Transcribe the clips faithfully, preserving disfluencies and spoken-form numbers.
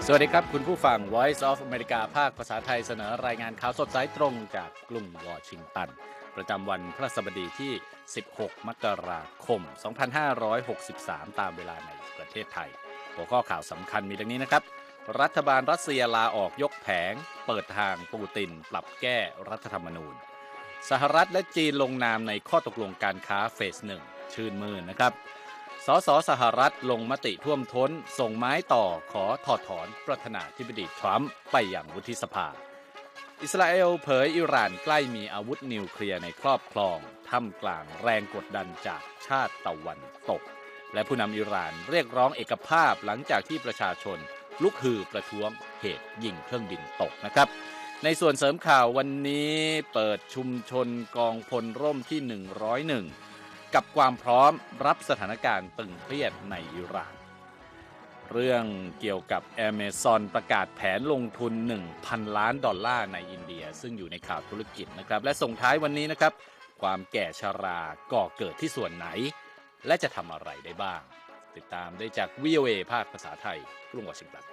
สวัสดีครับคุณผู้ฟัง Voice of America ภาคภาษาไทยเสนอรายงานข่าวสดสายตรงจากกรุงวอชิงตันประจำวันพฤหัสบดีที่สิบหกมกราคมสองพันห้าร้อยหกสิบสามตามเวลาในประเทศไทยหัวข้อข่าวสำคัญมีดังนี้นะครับรัฐบาลรัสเซียลาออกยกแผงเปิดทางปูตินปรับแก้รัฐธรรมนูญสหรัฐและจีนลงนามในข้อตกลงการค้าเฟสหนึ่งชื่นมื่นนะครับสสสหรัฐลงมติท่วมท้นส่งไม้ต่อขอถอดถอนประธานาธิบดีทรัมป์ไปยังวุฒิสภาอิสราเอลเผยอิหร่านใกล้มีอาวุธนิวเคลียร์ในครอบครองท่ามกลางแรงกดดันจากชาติตะวันตกและผู้นำอิหร่านเรียกร้องเอกภาพหลังจากที่ประชาชนลุกฮือประท้วงเหตุยิงเครื่องบินตกนะครับในส่วนเสริมข่าววันนี้เปิดชุมชนกองพลร่มที่หนึ่งร้อยเอ็ดกับความพร้อมรับสถานการณ์ตึงเครียดในอิหร่านเรื่องเกี่ยวกับ Amazon ประกาศแผนลงทุน หนึ่งพัน ล้านดอลลาร์ในอินเดียซึ่งอยู่ในข่าวธุรกิจนะครับและส่งท้ายวันนี้นะครับความแก่ชราก่อเกิดที่ส่วนไหนและจะทำอะไรได้บ้างติดตามได้จาก วี โอ เอ ภาคภาษาไทยกรุงวอชิงตัน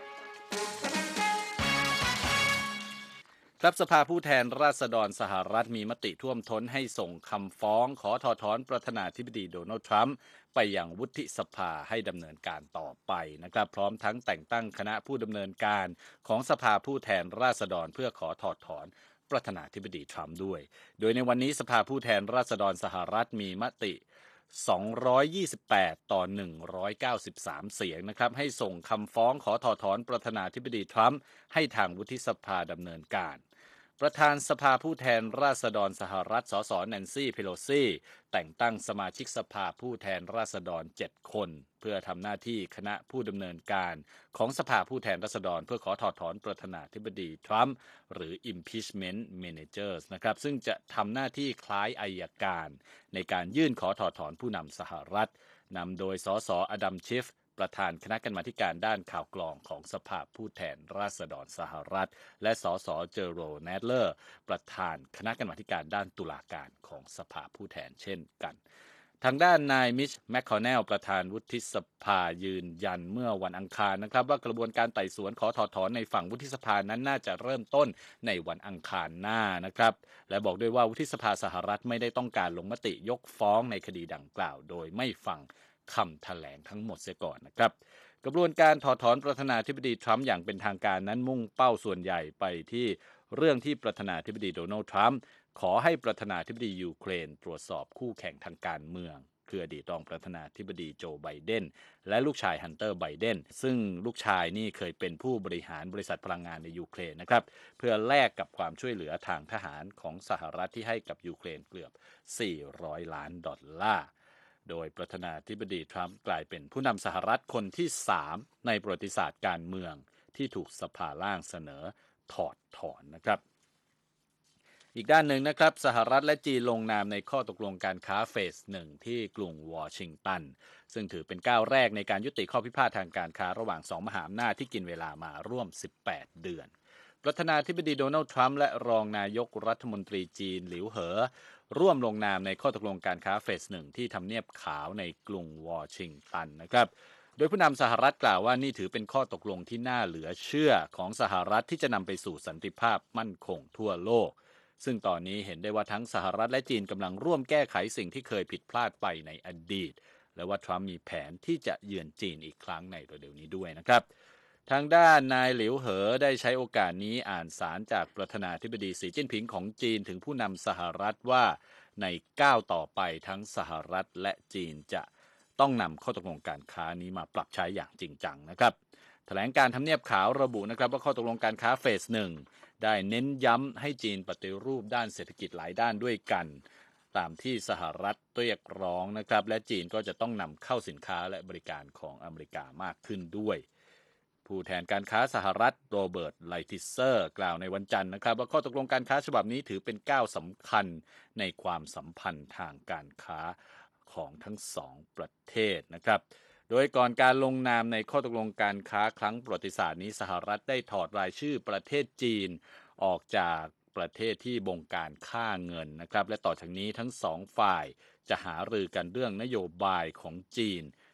ครับสภาผู้แทนราษฎรสหรัฐมีมติท่วมท้นให้ส่งคำฟ้องขอถอดถอนประธานาธิบดีโดนัลด์ทรัมป์ไปยังวุฒิสภาให้ดำเนินการต่อไปนะครับพร้อมทั้งแต่งตั้งคณะผู้ดำเนินการของสภาผู้แทนราษฎรเพื่อขอถอดถอนประธานาธิบดีทรัมป์ด้วยโดยในวันนี้สภาผู้แทนราษฎรสหรัฐมีมติสองร้อยยี่สิบแปดต่อหนึ่งร้อยเก้าสิบสามเสียงนะครับให้ส่งคำฟ้องขอถอดถอนประธานาธิบดีทรัมป์ให้ทางวุฒิสภาดำเนินการประธานสภาผู้แทนราษฎรสหรัฐสสแนนซี่เพโลซีแต่งตั้งสมาชิกสภาผู้แทนราษฎรเจ็ดคนเพื่อทำหน้าที่คณะผู้ดำเนินการของสภาผู้แทนราษฎรเพื่อขอถอดถอนประธานาธิบดีทรัมป์หรือ impeachment managers นะครับซึ่งจะทำหน้าที่คล้ายอัยการในการยื่นขอถอดถอนผู้นำสหรัฐนำโดยสสอดัมชิฟประธานคณะกรรมาธิการด้านข่าวกรองของสภาผู้แทนราษฎรสหรัฐและสสเจอโรแนดเลอร์ประธานคณะกรรมาธิการด้านตุลาการของสภาผู้แทนเช่นกันทางด้านนายมิชแมคคอนเนลประธานวุฒิสภายืนยันเมื่อวันอังคารนะครับว่ากระบวนการไต่สวนขอถอดถอนในฝั่งวุฒิสภานั้นน่าจะเริ่มต้นในวันอังคารหน้านะครับและบอกด้วยว่าวุฒิสภาสหรัฐไม่ได้ต้องการลงมติยกฟ้องในคดีดังกล่าวโดยไม่ฟังคำแถลงทั้งหมดเสียก่อนนะครับกระบวนการถอดถอนประธานาธิบดีทรัมป์อย่างเป็นทางการนั้นมุ่งเป้าส่วนใหญ่ไปที่เรื่องที่ประธานาธิบดีโดนัลด์ทรัมป์ขอให้ประธานาธิบดียูเครนตรวจสอบคู่แข่งทางการเมืองคืออดีตรองประธานาธิบดีโจไบเดนและลูกชายฮันเตอร์ไบเดนซึ่งลูกชายนี่เคยเป็นผู้บริหารบริษัทพลังงานในยูเครนนะครับเพื่อแลกกับความช่วยเหลือทางทหารของสหรัฐที่ให้กับยูเครนเกือบสี่ร้อยล้านดอลลาร์โดยประธานาธิบดีทรัมป์กลายเป็นผู้นำสหรัฐคนที่สามในประวัติศาสตร์การเมืองที่ถูกสภาล่างเสนอถอดถอนนะครับอีกด้านหนึ่งนะครับสหรัฐและจีนลงนามในข้อตกลงการค้าเฟสหนึ่งที่กรุงวอชิงตันซึ่งถือเป็นก้าวแรกในการยุติข้อพิพาททางการค้าระหว่างสองมหาอำนาจที่กินเวลามาร่วมสิบแปดเดือนประธานาธิบดีโดนัลด์ทรัมป์และรองนายกรัฐมนตรีจีนหลิวเหอร่วมลงนามในข้อตกลงการค้าเฟสหนึ่งที่ทำเนียบขาวในกรุงวอชิงตันนะครับโดยผู้นำสหรัฐกล่าวว่านี่ถือเป็นข้อตกลงที่น่าเหลือเชื่อของสหรัฐที่จะนำไปสู่สันติภาพมั่นคงทั่วโลกซึ่งตอนนี้เห็นได้ว่าทั้งสหรัฐและจีนกำลังร่วมแก้ไขสิ่งที่เคยผิดพลาดไปในอดีตและว่าทรัมป์มีแผนที่จะเยือนจีนอีกครั้งในเร็วๆนี้ด้วยนะครับทางด้านนายหลิวเหอได้ใช้โอกาสนี้อ่านสารจากประธานาธิบดีสีจิ้นผิงของจีนถึงผู้นำสหรัฐว่าในก้าวต่อไปทั้งสหรัฐและจีนจะต้องนำข้อตกลงการค้านี้มาปรับใช้อย่างจริงจังนะครับแถลงการทำเนียบขาวระบุนะครับว่าข้อตกลงการค้าเฟสหนึ่งได้เน้นย้ำให้จีนปฏิรูปด้านเศรษฐกิจหลายด้านด้วยกันตามที่สหรัฐเรียกร้องนะครับและจีนก็จะต้องนำเข้าสินค้าและบริการของอเมริกามากขึ้นด้วยผู้แทนการค้าสหรัฐโรเบิร์ตไลทิเซอร์กล่าวในวันจันทร์นะครับว่าข้อตกลงการค้าฉบับนี้ถือเป็นก้าวสำคัญในความสัมพันธ์ทางการค้าของทั้งสองประเทศนะครับโดยก่อนการลงนามในข้อตกลงการค้าครั้งประวัติศาสตร์นี้สหรัฐได้ถอดรายชื่อประเทศจีนออกจากประเทศที่บงการค่าเงินนะครับและต่อจากนี้ทั้งสองฝ่ายจะหารือกันเรื่องนโยบายของจีน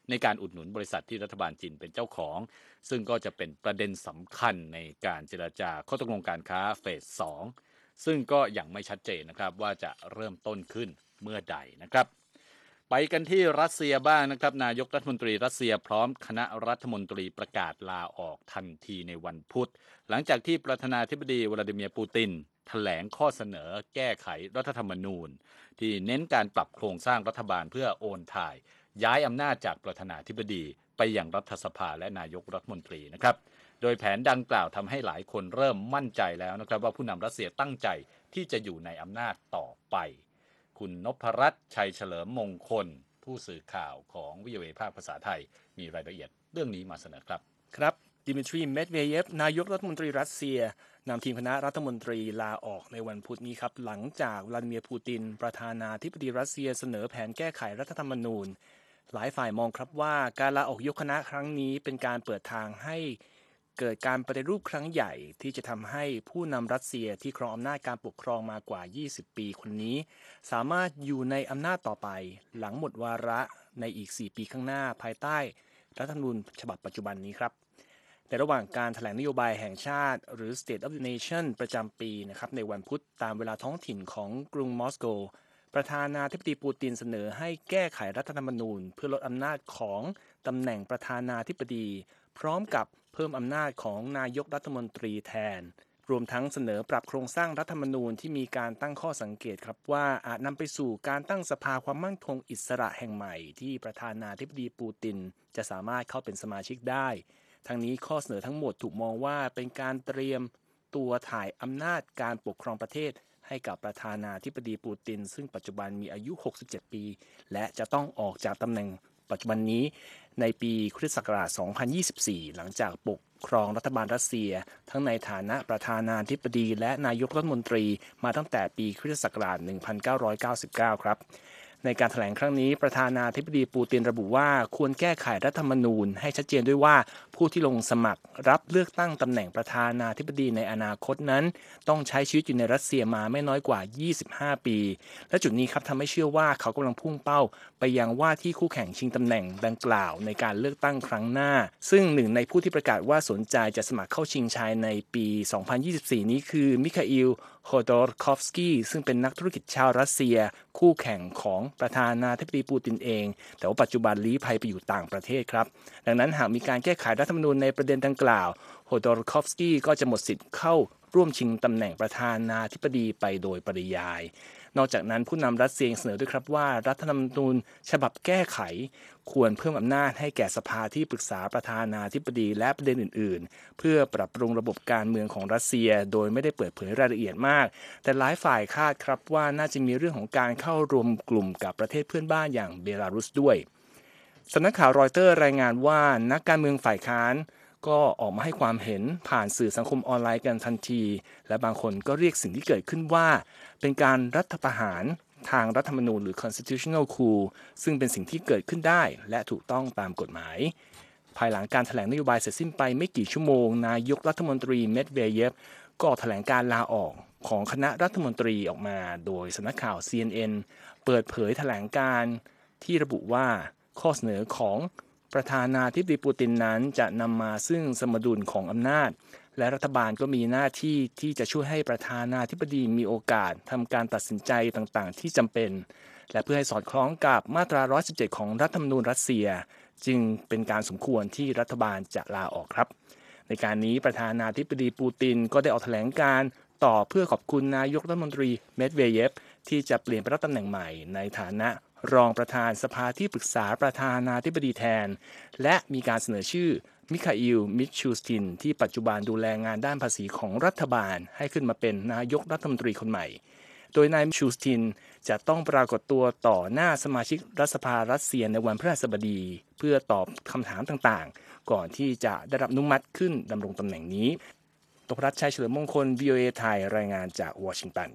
ในการอุดหนุนบริษัทที่รัฐบาลจีนเป็นเจ้าของ ซึ่งก็จะเป็นประเด็นสำคัญในการเจรจาข้อตกลงการค้าเฟสสองซึ่งก็ยังไม่ชัดเจนนะครับว่าจะเริ่มต้นขึ้นเมื่อใดนะครับไปกันที่รัสเซียบ้างนะครับนายกรัฐมนตรีรัสเซียพร้อมคณะรัฐมนตรีประกาศลาออกทันทีในวันพุธหลังจากที่ประธานาธิบดีวลาดิเมียร์ปูตินแถลงข้อเสนอแก้ไขรัฐธรรมนูญที่เน้นการปรับโครงสร้างรัฐบาลเพื่อโอนถ่ายย้ายอำนาจจากประธานาธิบดีไปยังรัฐสภาและนายกรัฐมนตรีนะครับโดยแผนดังกล่าวทำให้หลายคนเริ่มมั่นใจแล้วนะครับว่าผู้นำรัสเซียตั้งใจที่จะอยู่ในอำนาจต่อไปคุณนพรัตน์ชัยเฉลิมมงคลผู้สื่อข่าวของ วี โอ เอ ภาคภาษาไทยมีรายละเอียดเรื่องนี้มาเสนอครับครับดิมิทรีเมดเวเยฟนายกรัฐมนตรีรัสเซียนำทีมคณะรัฐมนตรีลาออกในวันพุธนี้ครับหลังจากวลาดิเมียร์ปูตินประธานาธิบดีรัสเซียเสนอแผนแก้ไขรัฐธรรมนูญหลายฝ่ายมองครับว่าการลาออกยกคณะครั้งนี้เป็นการเปิดทางให้เกิดการปฏิรูปครั้งใหญ่ที่จะทำให้ผู้นำรัสเซียที่ครองอำนาจการปกครองมากว่ายี่สิบปีคนนี้สามารถอยู่ในอำนาจต่อไปหลังหมดวาระในอีกสี่ปีข้างหน้าภายใต้รัฐธรรมนูญฉบับปัจจุบันนี้ครับในระหว่างการแถลงนโยบายแห่งชาติหรือ State of the Nation ประจำปีนะครับในวันพุธตามเวลาท้องถิ่นของกรุงมอสโกประธานาธิบดีปูตินเสนอให้แก้ไขรัฐธรรมนูญเพื่อลดอำนาจของตำแหน่งประธานาธิบดีพร้อมกับเพิ่มอำนาจของนายกรัฐมนตรีแทนรวมทั้งเสนอปรับโครงสร้างรัฐธรรมนูญที่มีการตั้งข้อสังเกตครับว่าอาจนำไปสู่การตั้งสภาความมั่นคงอิสระแห่งใหม่ที่ประธานาธิบดีปูตินจะสามารถเข้าเป็นสมาชิกได้ทั้งนี้ข้อเสนอทั้งหมดถูกมองว่าเป็นการเตรียมตัวถ่ายอำนาจการปกครองประเทศให้กับประธานาธิบดีปูตินซึ่งปัจจุบันมีอายุหกสิบเจ็ดปีและจะต้องออกจากตำแหน่งปัจจุบันนี้ในปีคริสต์ศักราชสองพันยี่สิบสี่หลังจากปกครองรัฐบาลรัสเซียทั้งในฐานะประธานาธิบดีและนายกรัฐมนตรีมาตั้งแต่ปีคริสตศักราชหนึ่งพันเก้าร้อยเก้าสิบเก้าครับในการแถลงครั้งนี้ประธานาธิบดีปูตินระบุว่าควรแก้ไขรัฐธรรมนูญให้ชัดเจนด้วยว่าผู้ที่ลงสมัครรับเลือกตั้งตำแหน่งประธานาธิบดีในอนาคตนั้นต้องใช้ชีวิตอยู่ในรัสเซียมาไม่น้อยกว่ายี่สิบห้าปีและจุดนี้ครับทำให้เชื่อว่าเขากำลังพุ่งเป้าไปยังว่าที่คู่แข่งชิงตำแหน่งดังกล่าวในการเลือกตั้งครั้งหน้าซึ่งหนึ่งในผู้ที่ประกาศว่าสนใจจะสมัครเข้าชิงชัยในปีสองพันยี่สิบสี่นี้คือมิคาอิลโฮโดรคอฟสกี้ซึ่งเป็นนักธุรกิจชาวรัสเซียคู่แข่งของประธานาธิบดีปูตินเองแต่ว่าปัจจุบันลี้ภัยไปอยู่ต่างประเทศครับดังนั้นหากมีการแก้ไขรัฐธรรมนูญในประเด็นดังกล่าวโฮโดรคอฟสกี้ก็จะหมดสิทธิ์เข้าร่วมชิงตำแหน่งประธานาธิบดีไปโดยปริยายนอกจากนั้นผู้นำรัสเซียเสนอด้วยครับว่ารัฐธรรมนูญฉบับแก้ไขควรเพิ่มอำนาจให้แก่สภาที่ปรึกษาประธานาธิบดีและประเด็นอื่นๆเพื่อปรับปรุงระบบการเมืองของรัสเซียโดยไม่ได้เปิดเผยรายละเอียดมากแต่หลายฝ่ายคาดครับว่าน่าจะมีเรื่องของการเข้ารวมกลุ่มกับประเทศเพื่อนบ้านอย่างเบลารุสด้วยสำนักข่าวรอยเตอร์รายงานว่านักการเมืองฝ่ายค้านก็ออกมาให้ความเห็นผ่านสื่อสังคมออนไลน์กันทันทีและบางคนก็เรียกสิ่งที่เกิดขึ้นว่าเป็นการรัฐประหารทางรัฐธรรมนูญหรือ constitutional coup ซึ่งเป็นสิ่งที่เกิดขึ้นได้และถูกต้องตามกฎหมายภายหลังการแถลงนโยบายเสร็จสิ้นไปไม่กี่ชั่วโมงนายกรัฐมนตรีเมดเวเยฟก็ออกแถลงการลาออกของคณะรัฐมนตรีออกมาโดยสำนักข่าว ซี เอ็น เอ็น เปิดเผยแถลงการที่ระบุว่าข้อเสนอของประธานาธิบดีปูตินนั้นจะนำมาซึ่งสมดุลของอำนาจและรัฐบาลก็มีหน้าที่ที่จะช่วยให้ประธานาธิบดีมีโอกาสทำการตัดสินใจต่างๆที่จำเป็นและเพื่อให้สอดคล้องกับมาตราหนึ่งร้อยสิบเจ็ดของรัฐธรรมนูญรัสเซียจึงเป็นการสมควรที่รัฐบาลจะลาออกครับในการนี้ประธานาธิบดีปูตินก็ได้ออกแถลงการต่อเพื่อขอบคุณนายกรัฐมนตรีเมดเวเยฟที่จะเปลี่ยนไปรับตำแหน่งใหม่ในฐานะรองประธานสภาที่ปรึกษาประธานาธิบดีแทนและมีการเสนอชื่อมิคาอิล มิชชูสตินที่ปัจจุบันดูแลงานด้านภาษีของรัฐบาลให้ขึ้นมาเป็นนายกรัฐมนตรีคนใหม่โดยนายมิชูสตินจะต้องปรากฏตัวต่อหน้าสมาชิกรัฐสภารัสเซียในวันพฤหัสบดีเพื่อตอบคำถามต่างๆก่อนที่จะได้รับอนุมัติขึ้นดำรงตำแหน่งนี้ตพรัชชัยเฉลิมมงคล วี โอ เอ ไทยรายงานจากวอชิงตัน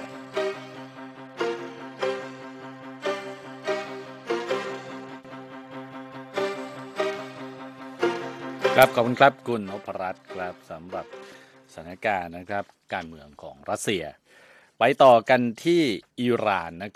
ครับขอบคุณครับคุณนพรัตน์ครับสำหรับสถานการณ์นะครับการเมืองของรัสเซียไปต่อกันที่อิหร่านนะครับ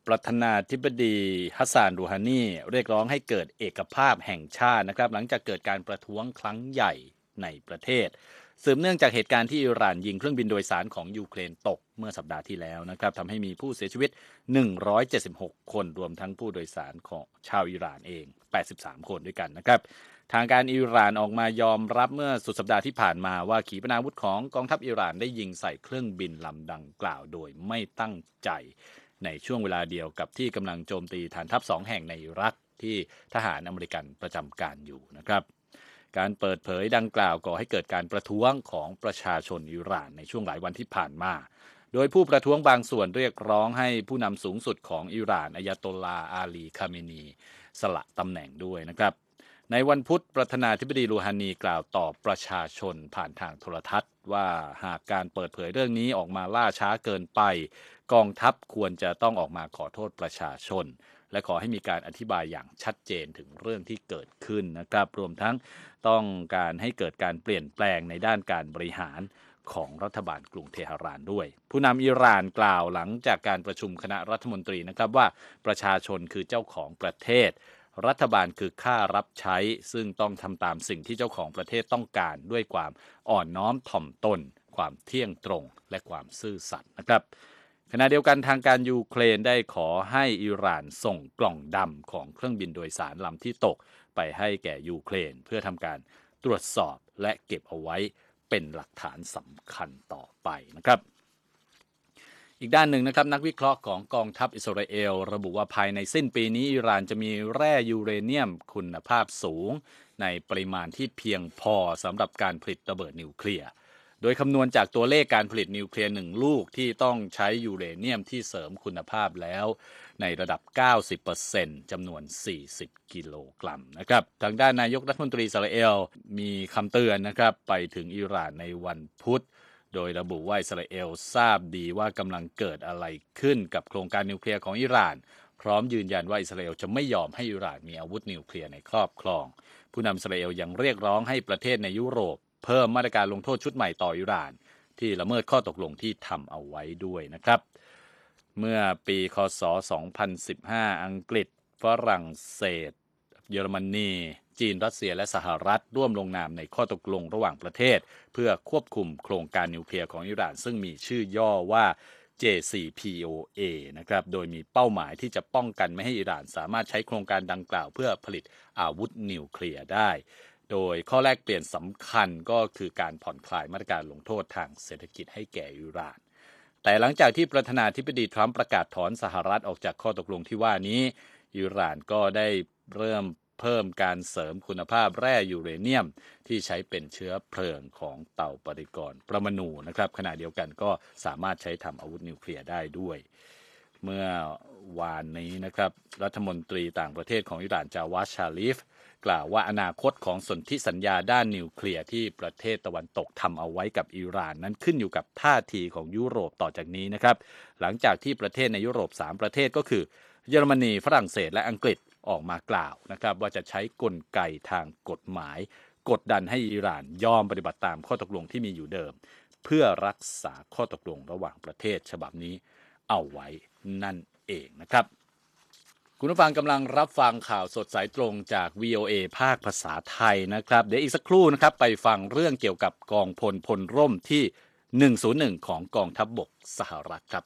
ประธานาธิบดีฮัสซาน รูฮานีเรียกร้องให้เกิดเอกภาพแห่งชาตินะครับหลังจากเกิดการประท้วงครั้งใหญ่ในประเทศสืบเนื่องจากเหตุการณ์ที่อิหร่านยิงเครื่องบินโดยสารของยูเครนตกเมื่อสัปดาห์ที่แล้วนะครับทำให้มีผู้เสียชีวิตหนึ่งร้อยเจ็ดสิบหกคนรวมทั้งผู้โดยสารของชาวอิหร่านเองแปดสิบสามคนด้วยกันนะครับทางการอิหร่านออกมายอมรับเมื่อสุดสัปดาห์ที่ผ่านมาว่าขีปนาวุธของกองทัพอิหร่านได้ยิงใส่เครื่องบินลำดังกล่าวโดยไม่ตั้งใจในช่วงเวลาเดียวกับที่กำลังโจมตีฐานทัพสองแห่งในอิรักที่ทหารอเมริกันประจำการอยู่นะครับการเปิดเผยดังกล่าวก่อให้เกิดการประท้วงของประชาชนอิหร่านในช่วงหลายวันที่ผ่านมาโดยผู้ประท้วงบางส่วนเรียกร้องให้ผู้นำสูงสุดของอิหร่านอายาโตลลาห์อาลี คาเมนีสละตำแหน่งด้วยนะครับในวันพุธประธานาธิบดีรูฮานีกล่าวตอบประชาชนผ่านทางโทรทัศน์ว่าหากการเปิดเผยเรื่องนี้ออกมาล่าช้าเกินไปกองทัพควรจะต้องออกมาขอโทษประชาชนและขอให้มีการอธิบายอย่างชัดเจนถึงเรื่องที่เกิดขึ้นนะครับรวมทั้งต้องการให้เกิดการเปลี่ยนแปลงในด้านการบริหารของรัฐบาลกรุงเทหะรานด้วยผู้นำอิหร่านกล่าวหลังจากการประชุมคณะรัฐมนตรีนะครับว่าประชาชนคือเจ้าของประเทศรัฐบาลคือข้ารับใช้ซึ่งต้องทำตามสิ่งที่เจ้าของประเทศต้องการด้วยความอ่อนน้อมถ่อมตนความเที่ยงตรงและความซื่อสัตย์นะครับขณะเดียวกันทางการยูเครนได้ขอให้อิหร่านส่งกล่องดำของเครื่องบินโดยสารลำที่ตกไปให้แก่ยูเครนเพื่อทำการตรวจสอบและเก็บเอาไว้เป็นหลักฐานสำคัญต่อไปนะครับอีกด้านหนึ่งนะครับนักวิเคราะห์ของกองทัพอิสราเอลระบุว่าภายในสิ้นปีนี้อิหร่านจะมีแร่ยูเรเนียมคุณภาพสูงในปริมาณที่เพียงพอสำหรับการผลิตระเบิดนิวเคลียร์โดยคำนวณจากตัวเลขการผลิตนิวเคลียร์หนึ่งลูกที่ต้องใช้ยูเรเนียมที่เสริมคุณภาพแล้วในระดับ เก้าสิบเปอร์เซ็นต์ จำนวน สี่สิบ กิโลกรัมนะครับทางด้านนายกรัฐมนตรีอิสราเอลมีคำเตือนนะครับไปถึงอิหร่านในวันพุธโดยระบุว่าอิสราเอลทราบดีว่ากำลังเกิดอะไรขึ้นกับโครงการนิวเคลียร์ของอิหร่านพร้อมยืนยันว่าอิสราเอลจะไม่ยอมให้อิหร่านมีอาวุธนิวเคลียร์ในครอบครองผู้นำอิสราเอลยังเรียกร้องให้ประเทศในยุโรปเพิ่มมาตรการลงโทษชุดใหม่ต่ออิหร่านที่ละเมิดข้อตกลงที่ทำเอาไว้ด้วยนะครับเมื่อปีค.ศ. สองพันสิบห้าอังกฤษฝรั่งเศสเยอรมนีจีนรัสเซียและสหรัฐร่วมลงนามในข้อตกลงระหว่างประเทศเพื่อควบคุมโครงการนิวเคลียร์ของอิหร่านซึ่งมีชื่อย่อว่า เจ ซี พี โอ เอ นะครับโดยมีเป้าหมายที่จะป้องกันไม่ให้อิหร่านสามารถใช้โครงการดังกล่าวเพื่อผลิตอาวุธนิวเคลียร์ได้โดยข้อแรกเปลี่ยนสำคัญก็คือการผ่อนคลายมาตรการลงโทษทางเศรษฐกิจให้แก่อิหร่านแต่หลังจากที่ประธานาธิบดีทรัมป์ประกาศถอนสหรัฐออกจากข้อตกลงที่ว่านี้อิหร่านก็ได้เริ่มเพิ่มการเสริมคุณภาพแร่ยูเรเนียมที่ใช้เป็นเชื้อเพลิงของเตาปฏิกรณ์ปรมาณูนะครับขณะเดียวกันก็สามารถใช้ทำอาวุธนิวเคลียร์ได้ด้วยเมื่อวานนี้นะครับรัฐมนตรีต่างประเทศของอิหร่านจาวาด ชาลิฟกล่าวว่าอนาคตของสนธิสัญญาด้านนิวเคลียร์ที่ประเทศตะวันตกทำเอาไว้กับอิหร่านนั้นขึ้นอยู่กับท่าทีของยุโรปต่อจากนี้นะครับหลังจากที่ประเทศในยุโรปสามประเทศก็คือเยอรมนีฝรั่งเศสและอังกฤษออกมากล่าวนะครับว่าจะใช้กลไกทางกฎหมายกดดันให้อิหร่านยอมปฏิบัติตามข้อตกลงที่มีอยู่เดิมเพื่อรักษาข้อตกลงระหว่างประเทศฉบับนี้เอาไว้นั่นเองนะครับคุณผู้ฟังกำลังรับฟังข่าวสดสายตรงจาก วี โอ เอ ภาคภาษาไทยนะครับเดี๋ยวอีกสักครู่นะครับไปฟังเรื่องเกี่ยวกับกองพลพลร่มที่หนึ่งศูนย์หนึ่งของกองทัพบกสหรัฐครับ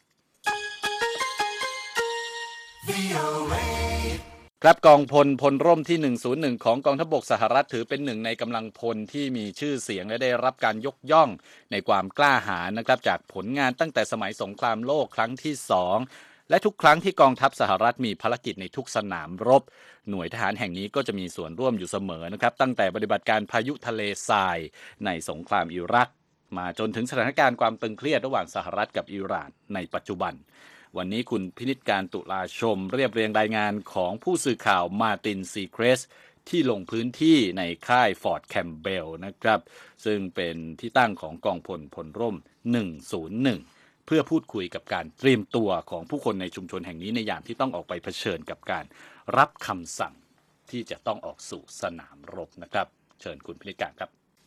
วี โอ เอ ครับกองพลพลร่มที่หนึ่งศูนย์หนึ่งของกองทัพบกสหรัฐถือเป็นหนึ่งในกำลังพลที่มีชื่อเสียงและได้รับการยกย่องในความกล้าหาญนะครับจากผลงานตั้งแต่สมัยสงครามโลกครั้งที่สองและทุกครั้งที่กองทัพสหรัฐมีภารกิจในทุกสนามรบหน่วยทหารแห่งนี้ก็จะมีส่วนร่วมอยู่เสมอนะครับตั้งแต่ปฏิบัติการพายุทะเลทรายในสงครามอิรักมาจนถึงสถานการณ์ความตึงเครียดระหว่างสหรัฐกับอิหร่านในปัจจุบันวันนี้คุณพินิจการตุลาชมเรียบเรียงรายงานของผู้สื่อข่าวมาร์ตินซีเครสที่ลงพื้นที่ในค่ายฟอร์ตแคมเบลนะครับซึ่งเป็นที่ตั้งของกองพลพลร่มหนึ่งศูนย์หนึ่งเพื่อพูดคุยกับการเตรียมตัวของผู้คนในชุมชนแห่งนี้ในยามที่ต้องออกไปเผชิญกับการรับคำสั่งที่จะต้องออกสู่สนามรบนะครับเชิญคุณพินิจการครับ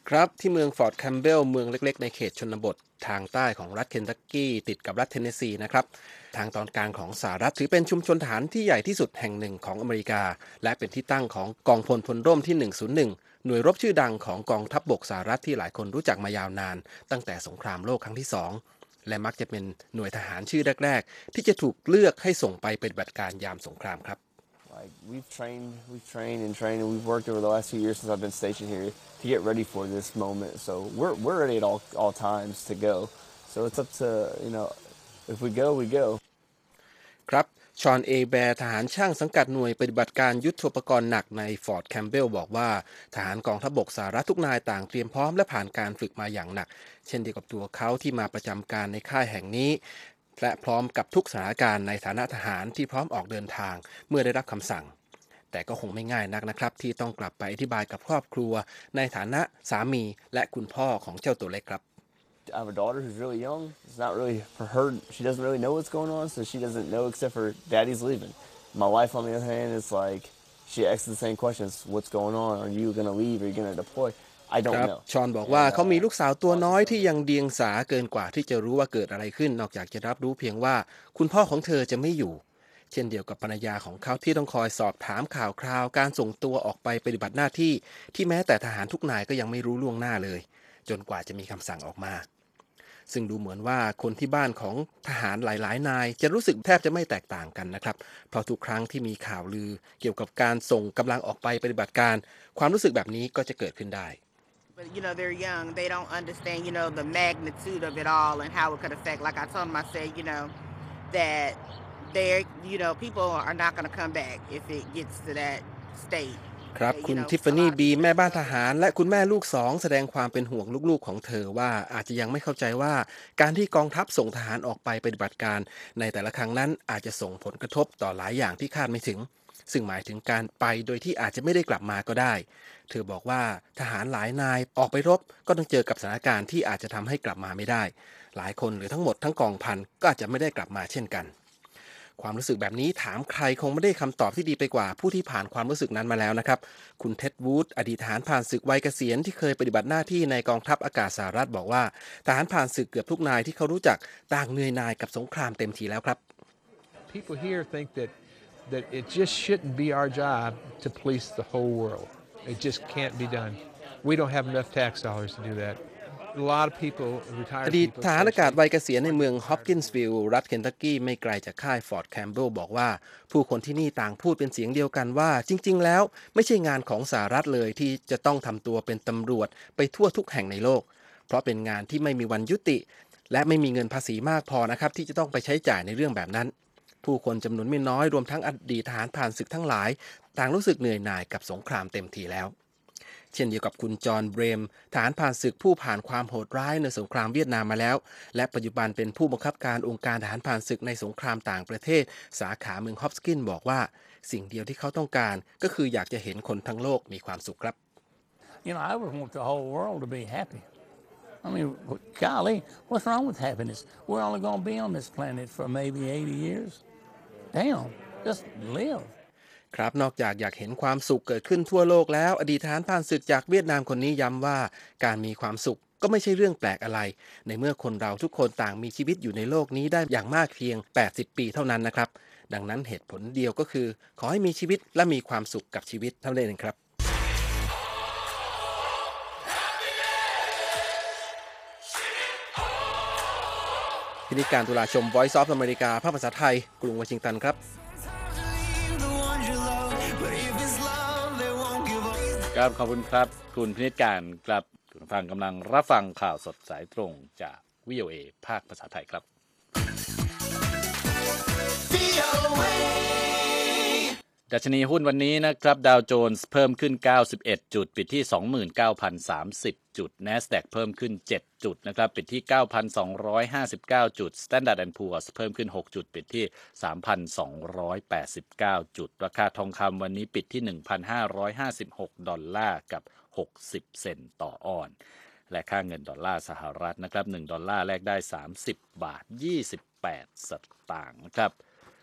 ครับที่เมืองฟอร์ดแคมเบลเมืองเล็กๆในเขตชนบททางใต้ของรัฐเคนทักกี้ติดกับรัฐเทนเนสซีนะครับทางตอนกลางของสหรัฐถือเป็นชุมชนทหารที่ใหญ่ที่สุดแห่งหนึ่งของอเมริกาและเป็นที่ตั้งของกองพลพลร่มที่หนึ่งศูนย์หนึ่งหน่วยรบชื่อดังของกองทัพบบกสหรัฐที่หลายคนรู้จักมายาวนานตั้งแต่สงครามโลกครั้งที่สองและมักจะเป็นหน่วยทหารชื่อแรกๆที่จะถูกเลือกให้ส่งไปปฏิบัติการยามสงครามครับ Like we've trained, we've trained and trained, and we've worked over the last few years since I've been stationed here to get ready for this moment. So we're we're ready at all all times to go. So it's up to you know, if we go, we go. ครับชอนเอแบร์ทหารช่างสังกัดหน่วยปฏิบัติการยุทโธปกรณ์หนักในฟอร์ดแคมเบลบอกว่าทหารกองทัพบกสหรัฐทุกนายต่างเตรียมพร้อมและผ่านการฝึกมาอย่างหนักเช่นเดียวกับตัวเขาที่มาประจำการในค่ายแห่งนี้และพร้อมกับทุกสถานการณ์ในฐานะทหารที่พร้อมออกเดินทางเมื่อได้รับคำสั่งแต่ก็คงไม่ง่ายนักนะครับที่ต้องกลับไปอธิบายกับครอบครัวในฐานะสามีและคุณพ่อของเจ้าตัวเล็กครับ I have a daughter who's really young. It's not really for her. She doesn't really know what's going on, so she doesn't know except for daddy's leaving. My wife, on the other hand, is like she asks the same questions: What's going on? Are you going to leave? Are you going to deploy? I ค don't รับ know. ชอนบอกว่าเขามีลูกสาวตัวน้อยที่ยังเดียงสาเกินกว่าที่จะรู้ว่าเกิดอะไรขึ้นนอกจากจะรับรู้เพียงว่าคุณพ่อของเธอจะไม่อยู่เช่นเดียวกับภรรยาของเขาที่ต้องคอยสอบถามข่าวคราวการส่งตัวออกไปปฏิบัติหน้าที่ที่แม้แต่ทหารทุกนายก็ยังไม่รู้ล่วงหน้าเลยจนกว่าจะมีคำสั่งออกมาซึ่งดูเหมือนว่าคนที่บ้านของทหารหลายๆนายจะรู้สึกแทบจะไม่แตกต่างกันนะครับเพราะทุกครั้งที่มีข่าวลือเกี่ยวกับการส่งกำลังออกไปปฏิบัติการความรู้สึกแบบนี้ก็จะเกิดขึ้นได้ But you know, they're young. They don't understand, you know, the magnitude of it all and how it could affect. Like I told them, I said, you know, that they're, you know, people are not going to come back if it gets to that state. ครับ That, คุ you ณ know, ทิฟฟา a นี่ lot of บี people แม่บ้าน just ท go. หารและคุณแม่ลูกสองแสดงความเป็นห่วงลูกๆของเธอว่าอาจจะยังไม่เข้าใจว่าการที่กองทัพส่งทหารออกไปปฏิบัติการในแต่ละครั้งนั้นอาจจะส่งผลกระทบต่อหลายอย่างที่คาดไม่ถึงซึ่งหมายถึงการไปโดยที่อาจจะไม่ได้กลับมาก็ได้เธอบอกว่าทหารหลายนายออกไปรบก็ต้องเจอกับสถานการณ์ที่อาจจะทำให้กลับมาไม่ได้หลายคนหรือทั้งหมดทั้งกองพันก็อาจจะไม่ได้กลับมาเช่นกันความรู้สึกแบบนี้ถามใครคงไม่ได้คำตอบที่ดีไปกว่าผู้ที่ผ่านความรู้สึกนั้นมาแล้วนะครับคุณเท็ดวูดอดีตทหารผ่านศึกวัยเกษียณที่เคยปฏิบัติหน้าที่ในกองทัพอากาศสหรัฐบอกว่าทหารผ่านศึกเกือบทุกนายที่เขารู้จักต่างเหนื่อยหน่ายกับสงครามเต็มทีแล้วครับ People here think that that it just shouldn't be our job to police the whole world. It just can't be done. We don't have enough tax dollars to do that. A lot of people, อ retired ดีต people, ทหารอากาศ especially, วัยเกษียณในเมืองฮอปกินส์วิลล์รัฐเคนทักกี้ไม่ไกลจากค่ายฟอร์ดแคมเบลบอกว่าผู้คนที่นี่ต่างพูดเป็นเสียงเดียวกันว่าจริงๆแล้วไม่ใช่งานของสหรัฐเลยที่จะต้องทำตัวเป็นตำรวจไปทั่วทุกแห่งในโลกเพราะเป็นงานที่ไม่มีวันยุติและไม่มีเงินภาษีมากพอนะครับที่จะต้องไปใช้จ่ายในเรื่องแบบนั้นผู้คนจำนวนไม่น้อยรวมทั้งอดีตทหารผ่านศึกทั้งหลายต่างรู้สึกเหนื่อยหน่ายกับสงครามเต็มทีแล้วเช่นเดียวกับคุณจอห์นเบรมทหารผ่านศึกผู้ผ่านความโหดร้ายในสงครามเวียดนามมาแล้วและปัจจุบันเป็นผู้บังคับการองค์การทหารผ่านศึกในสงครามต่างประเทศสาขาเมืองฮอปกินส์บอกว่าสิ่งเดียวที่เขาต้องการก็คืออยากจะเห็นคนทั้งโลกมีความสุขครับ You know, I would want the whole world to be happy. I mean, golly, what's wrong with happiness? We're only going to be on this planet for maybe eighty years. Damn, just live. ครับนอกจากอยากเห็นความสุขเกิดขึ้นทั่วโลกแล้วอดีตทหารผ่านศึกจากเวียดนามคนนี้ย้ำว่าการมีความสุขก็ไม่ใช่เรื่องแปลกอะไรในเมื่อคนเราทุกคนต่างมีชีวิตอยู่ในโลกนี้ได้อย่างมากเพียงแปดสิบปีเท่านั้นนะครับดังนั้นเหตุผลเดียวก็คือขอให้มีชีวิตและมีความสุขกับชีวิตเท่านั้นเองครับพิธีการตุลาชม Voice of America ภาคภาษาไทยกรุงวอชิงตันครับครับขอบคุณครับคุณพินิจการครับคุณผู้ฟังกำลังรับฟังข่าวสดสายตรงจาก วี โอ เอ ภาคภาษาไทยครับดัชนีหุ้นวันนี้นะครับดาวโจนส์เพิ่มขึ้นเก้าสิบเอ็ดจุดปิดที่ สองหมื่นเก้าพันสามสิบ จุด NASDAQ เพิ่มขึ้นเจ็ดจุดนะครับปิดที่ เก้าพันสองร้อยห้าสิบเก้า จุด Standard แอนด์ Poor's เพิ่มขึ้นหกจุดปิดที่ สามพันสองร้อยแปดสิบเก้า จุดราคาทองคำวันนี้ปิดที่ หนึ่งพันห้าร้อยห้าสิบหก ดอลลาร์กับหกสิบเซนต์ต่อออนซ์และค่าเงินดอลลาร์สหรัฐนะครับหนึ่งดอลลาร์แลกได้สามสิบบาทยี่สิบแปดสตางค์นะครับ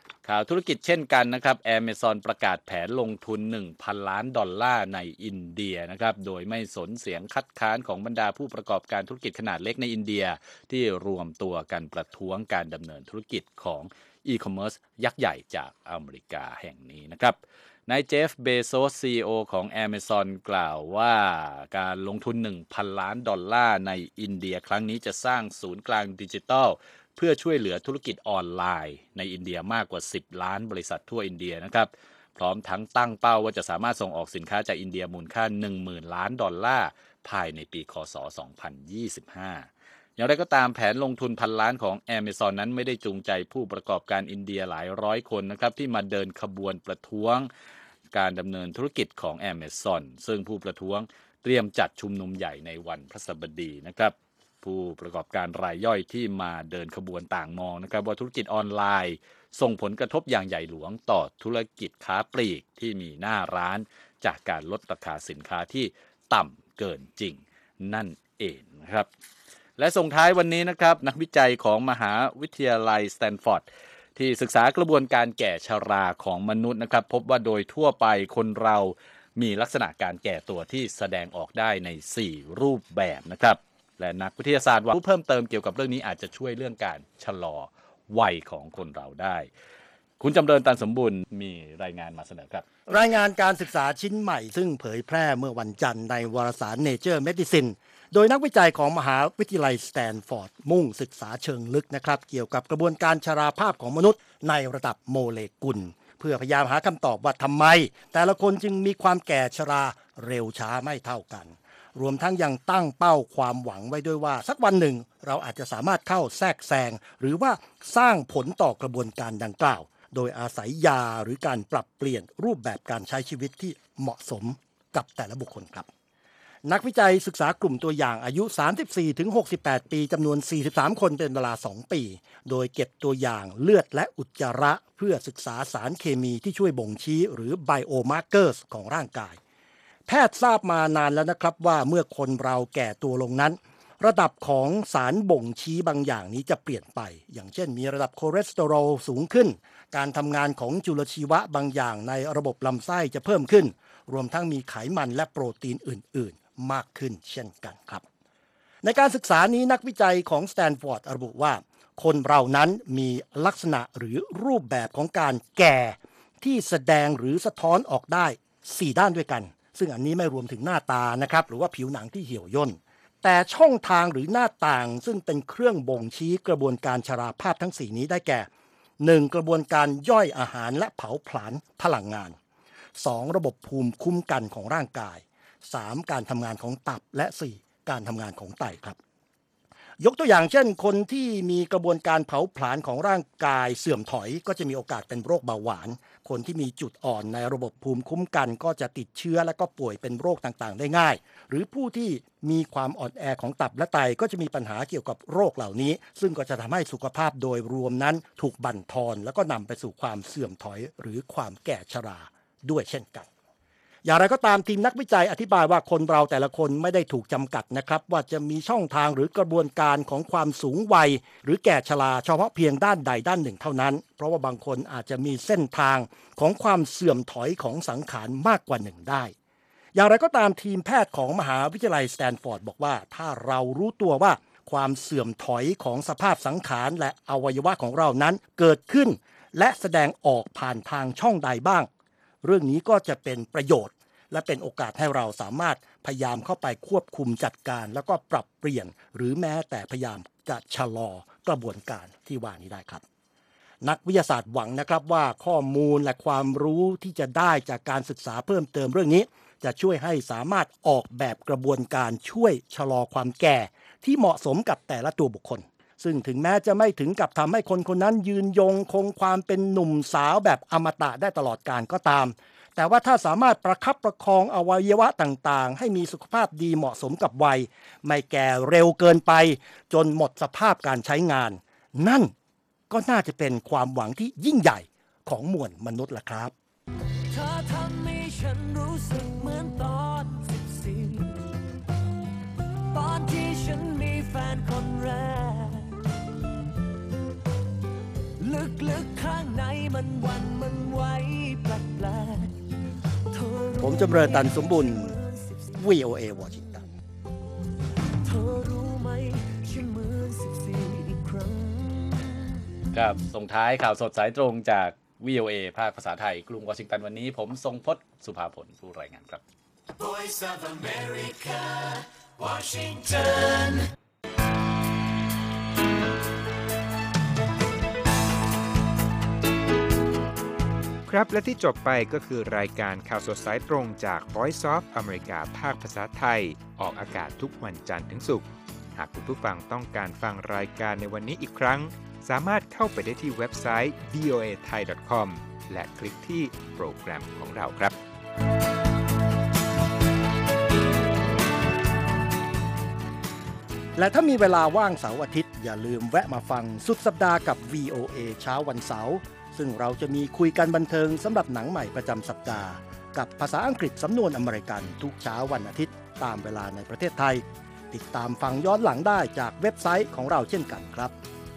ข่าวธุรกิจเช่นกันนะครับ Amazon ประกาศแผนลงทุน หนึ่งพัน ล้านดอลลาร์ในอินเดียนะครับโดยไม่สนเสียงคัดค้านของบรรดาผู้ประกอบการธุรกิจขนาดเล็กในอินเดียที่รวมตัวกันประท้วงการดำเนินธุรกิจของอีคอมเมิร์ซยักษ์ใหญ่จากอเมริกาแห่งนี้นะครับนายเจฟ เบโซส ซี อี โอ ของ Amazon กล่าวว่าการลงทุน หนึ่งพัน ล้านดอลลาร์ในอินเดียครั้งนี้จะสร้างศูนย์กลางดิจิทัลเพื่อช่วยเหลือธุรกิจออนไลน์ในอินเดียมากกว่าสิบล้านบริษัททั่วอินเดียนะครับพร้อมทั้งตั้งเป้าว่าจะสามารถส่งออกสินค้าจากอินเดียมูลค่า หนึ่งหมื่น ล้านดอลลาร์ภายในปีคศสองพันยี่สิบห้าอย่างไรก็ตามแผนลงทุนพันล้านของ Amazon นั้นไม่ได้จูงใจผู้ประกอบการอินเดียหลายร้อยคนนะครับที่มาเดินขบวนประท้วงการดำเนินธุรกิจของ Amazon ซึ่งผู้ประท้วงเตรียมจัดชุมนุมใหญ่ในวันพฤหัสบดีนะครับผู้ประกอบการรายย่อยที่มาเดินขบวนต่างมองนะครับว่าธุรกิจออนไลน์ส่งผลกระทบอย่างใหญ่หลวงต่อธุรกิจค้าปลีกที่มีหน้าร้านจากการลดราคาสินค้าที่ต่ำเกินจริงนั่นเองนะครับและส่งท้ายวันนี้นะครับนักวิจัยของมหาวิทยาลัยสแตนฟอร์ดที่ศึกษากระบวนการแก่ชราของมนุษย์นะครับพบว่าโดยทั่วไปคนเรามีลักษณะการแก่ตัวที่แสดงออกได้ในสี่รูปแบบนะครับและนักวิทยาศาสตร์ว่ารู้เพิ่มเติมเกี่ยวกับเรื่องนี้อาจจะช่วยเรื่องการชะลอวัยของคนเราได้คุณจำเริญตันสมบูรณ์มีรายงานมาเสนอครับรายงานการศึกษาชิ้นใหม่ซึ่งเผยแพร่เมื่อวันจันทร์ในวารสาร Nature Medicine โดยนักวิจัยของมหาวิทยาลัยสแตนฟอร์ดมุ่งศึกษาเชิงลึกนะครับเกี่ยวกับกระบวนการชราภาพของมนุษย์ในระดับโมเลกุลเพื่อพยายามหาคำตอบว่าทำไมแต่ละคนจึงมีความแก่ชราเร็วช้าไม่เท่ากันรวมทั้งยังตั้งเป้าความหวังไว้ด้วยว่าสักวันหนึ่งเราอาจจะสามารถเข้าแทรกแซงหรือว่าสร้างผลต่อกระบวนการดังกล่าวโดยอาศัยยาหรือการปรับเปลี่ยนรูปแบบการใช้ชีวิตที่เหมาะสมกับแต่ละบุคคลครับนักวิจัยศึกษากลุ่มตัวอย่างอายุ สามสิบสี่ถึงหกสิบแปด ปีจำนวน สี่สิบสาม คนเป็นเวลา สอง ปีโดยเก็บตัวอย่างเลือดและอุจจาระเพื่อศึกษาสารเคมีที่ช่วยบ่งชี้หรือ biomarkers ของร่างกายแพทย์ทราบมานานแล้วนะครับว่าเมื่อคนเราแก่ตัวลงนั้นระดับของสารบ่งชี้บางอย่างนี้จะเปลี่ยนไปอย่างเช่นมีระดับคอเลสเตอรอลสูงขึ้นการทำงานของจุลชีวะบางอย่างในระบบลำไส้จะเพิ่มขึ้นรวมทั้งมีไขมันและโปรตีนอื่นๆมากขึ้นเช่นกันครับในการศึกษานี้นักวิจัยของสแตนฟอร์ดระบุว่าคนเรานั้นมีลักษณะหรือรูปแบบของการแก่ที่แสดงหรือสะท้อนออกได้สี่ด้านด้วยกันซึ่งอันนี้ไม่รวมถึงหน้าตานะครับหรือว่าผิวหนังที่เหี่ยวย่นแต่ช่องทางหรือหน้าต่างซึ่งเป็นเครื่องบ่งชี้กระบวนการชราภาพทั้งสี่นี้ได้แก่หนึ่งกระบวนการย่อยอาหารและเผาผลาญพลังงานสองระบบภูมิคุ้มกันของร่างกายสามการทำงานของตับและสี่การทำงานของไตครับยกตัวอย่างเช่นคนที่มีกระบวนการเผาผลาญของร่างกายเสื่อมถอยก็จะมีโอกาสเป็นโรคเบาหวานคนที่มีจุดอ่อนในระบบภูมิคุ้มกันก็จะติดเชื้อและก็ป่วยเป็นโรคต่างๆได้ง่ายหรือผู้ที่มีความอ่อนแอของตับและไตก็จะมีปัญหาเกี่ยวกับโรคเหล่านี้ซึ่งก็จะทำให้สุขภาพโดยรวมนั้นถูกบั่นทอนแล้วก็นำไปสู่ความเสื่อมถอยหรือความแก่ชราด้วยเช่นกันอย่างไรก็ตามทีมนักวิจัยอธิบายว่าคนเราแต่ละคนไม่ได้ถูกจำกัดนะครับว่าจะมีช่องทางหรือกระบวนการของความสูงวัยหรือแก่ชราเฉพาะเพียงด้านใดด้านหนึ่งเท่านั้นเพราะว่าบางคนอาจจะมีเส้นทางของความเสื่อมถอยของสังขารมากกว่าหนึ่งได้อย่างไรก็ตามทีมแพทย์ของมหาวิทยาลัยสแตนฟอร์ดบอกว่าถ้าเรารู้ตัวว่าความเสื่อมถอยของสภาพสังขารและอวัยวะของเรานั้นเกิดขึ้นและแสดงออกผ่านทางช่องใดบ้างเรื่องนี้ก็จะเป็นประโยชน์และเป็นโอกาสให้เราสามารถพยายามเข้าไปควบคุมจัดการแล้วก็ปรับเปลี่ยนหรือแม้แต่พยายามจะชะลอกระบวนการที่ว่านี้ได้ครับนักวิทยาศาสตร์หวังนะครับว่าข้อมูลและความรู้ที่จะได้จากการศึกษาเพิ่มเติมเรื่องนี้จะช่วยให้สามารถออกแบบกระบวนการช่วยชะลอความแก่ที่เหมาะสมกับแต่ละตัวบุคคลซึ่งถึงแม้จะไม่ถึงกับทำให้คนคนนั้นยืนยงคงความเป็นหนุ่มสาวแบบอมตะได้ตลอดกาลก็ตามแต่ว่าถ้าสามารถประคับประคองอวัยวะต่างๆให้มีสุขภาพดีเหมาะสมกับวัยไม่แก่เร็วเกินไปจนหมดสภาพการใช้งานนั่นก็น่าจะเป็นความหวังที่ยิ่งใหญ่ของมวลมนุษย์ล่ะครับเธอทำให้ฉันรู้สึกเหมือนตอนสิบสี่ตอนที่ฉันมีแฟนคนแรกลึกๆข้างในมันวันมันไหวแปลกๆผมจำเริญตันสมบุญ วี โอ เอ วอชิงตันเธอรู้ไหมฉันเหมือนสิบสี่อีกครั้งครับส่งท้ายข่าวสดสายตรงจาก วี โอ เอ ภาคภาษาไทยกรุงวอชิงตันวันนี้ผมทรงพจน์สุภาผลผู้รายงานครับ Voice of America Washington ครับและที่จบไปก็คือรายการข่าวสดสายตรงจาก Voice of America ภาคภาษาไทยออกอากาศทุกวันจันทร์ถึงศุกร์หากคุณผู้ฟังต้องการฟังรายการในวันนี้อีกครั้งสามารถเข้าไปได้ที่เว็บไซต์ วี โอ เอ ไทย ดอท คอม และคลิกที่โปรแกรมของเราครับและถ้ามีเวลาว่างเสาร์อาทิตย์อย่าลืมแวะมาฟังสุดสัปดาห์กับ วี โอ เอ เช้าวันเสาร์ซึ่งเราจะมีคุยกันบันเทิงสำหรับหนังใหม่ประจำสัปดาห์กับภาษาอังกฤษสำนวนอเมริกันทุกเช้าวันอาทิตย์ตามเวลาในประเทศไทยติดตามฟังย้อนหลังได้จากเว็บไซต์ของเราเช่นกันครับ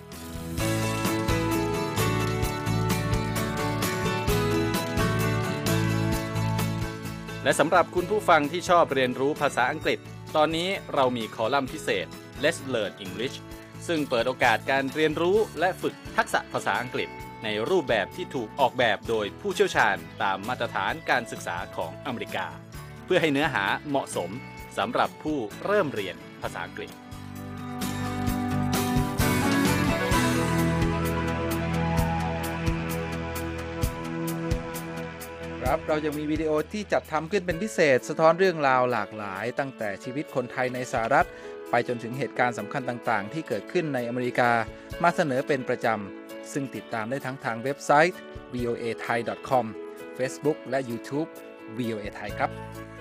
และสำหรับคุณผู้ฟังที่ชอบเรียนรู้ภาษาอังกฤษตอนนี้เรามีคอลัมน์พิเศษ Let's Learn English ซึ่งเปิดโอกาสการเรียนรู้และฝึกทักษะภาษาอังกฤษในรูปแบบที่ถูกออกแบบโดยผู้เชี่ยวชาญตามมาตรฐานการศึกษาของอเมริกาเพื่อให้เนื้อหาเหมาะสมสำหรับผู้เริ่มเรียนภาษาอังกฤษครับเรายังมีวิดีโอที่จัดทำขึ้นเป็นพิเศษสะท้อนเรื่องราวหลากหลายตั้งแต่ชีวิตคนไทยในสหรัฐไปจนถึงเหตุการณ์สำคัญต่างๆที่เกิดขึ้นในอเมริกามาเสนอเป็นประจำซึ่งติดตามได้ทั้งทางเว็บไซต์ วี โอ เอ ไทย ดอท คอม Facebook และ YouTube วี โอ เอ ไทยครับ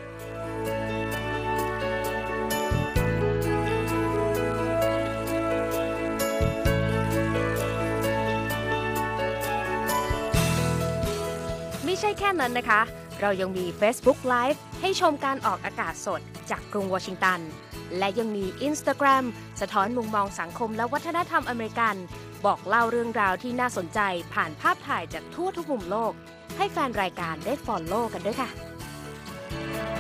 ไม่ใช่แค่นั้นนะคะ เรายังมี Facebook Live ให้ชมการออกอากาศสดจากกรุงวอชิงตันและยังมี Instagram สะท้อนมุมมองสังคมและวัฒนธรรมอเมริกันบอกเล่าเรื่องราวที่น่าสนใจผ่านภาพถ่ายจากทั่วทุกมุมโลกให้แฟนรายการได้ฟอลโล่กันด้วยค่ะ